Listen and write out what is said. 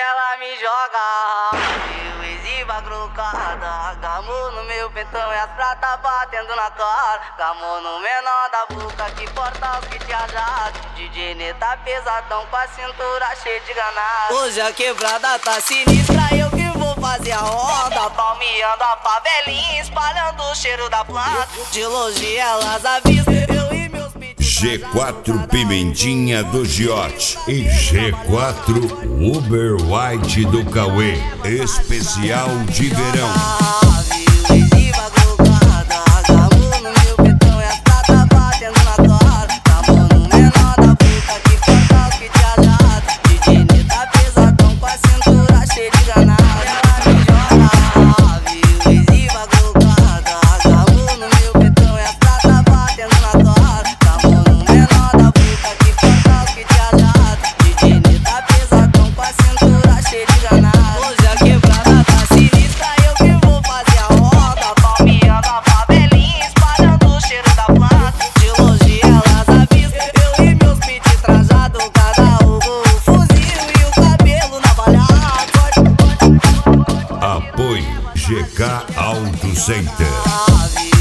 ela me joga. Eu exiba grucada, gamou no meu pentão e as pratas batendo na cara. Gamou no menor da boca que porta os kit ajados. DJ Neta pesadão com a cintura cheia de ganado. Hoje a quebrada tá sinistra, eu que vou fazer a onda. Palmeando a favelinha, espalhando o cheiro da planta. De longe elas avisam, eu e meus pedidos. G4 Pimentinha do Giote e G4 Uber White do Cauê, especial de verão. Apoio GK Auto Center.